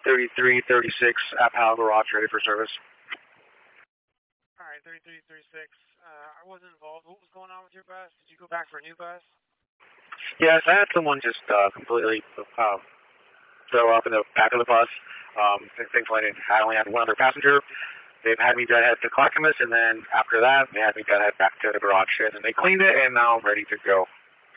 3336 at Pal Garage, ready for service. All right, 3336. I wasn't involved. What was going on with your bus? Did you go back for a new bus? Yes, I had someone just completely throw up in the back of the bus. Thankfully, I only had one other passenger. They've had me deadhead to Clackamas, and then after that, they had me deadhead back to the garage shed, and they cleaned it, and now I'm ready to go.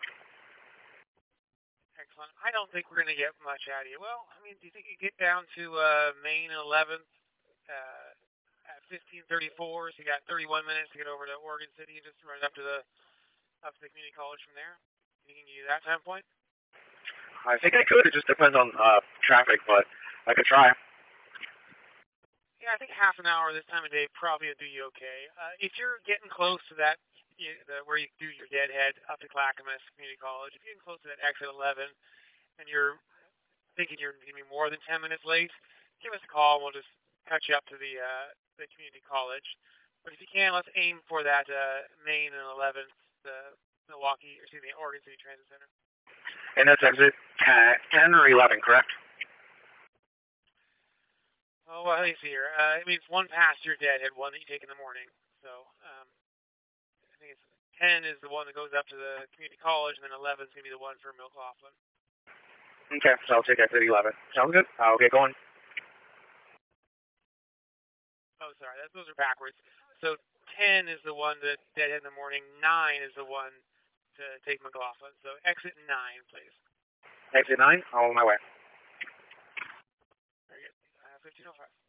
Excellent. I don't think we're going to get much out of you. Well, I mean, do you think you get down to Main 11th at 15:34? So you got 31 minutes to get over to Oregon City. You just run up to the community college from there. You can do that time point? I think I could. It just depends on traffic, but I could try. Yeah, I think half an hour this time of day probably will do you okay. If you're getting close to that, where you do your deadhead up to Clackamas Community College, if you're getting close to that exit 11 and you're thinking you're going to be more than 10 minutes late, give us a call and we'll just cut you up to the community college. But if you can, let's aim for that Main and 11th, the Oregon City Transit Center. And that's exit 10 or 11, correct? Oh, well, let me see here. It means one past your deadhead, one that you take in the morning. So I think it's 10 is the one that goes up to the community college, and then 11 is going to be the one for Mill Coughlin. Okay, so I'll take exit 11. Sounds good. I'll get going. Oh, sorry, those are backwards. So 10 is the one that deadhead in the morning. 9 is the one to take McLaughlin. So exit 9, please. Exit 9, I'm on my way. Very good. 1505.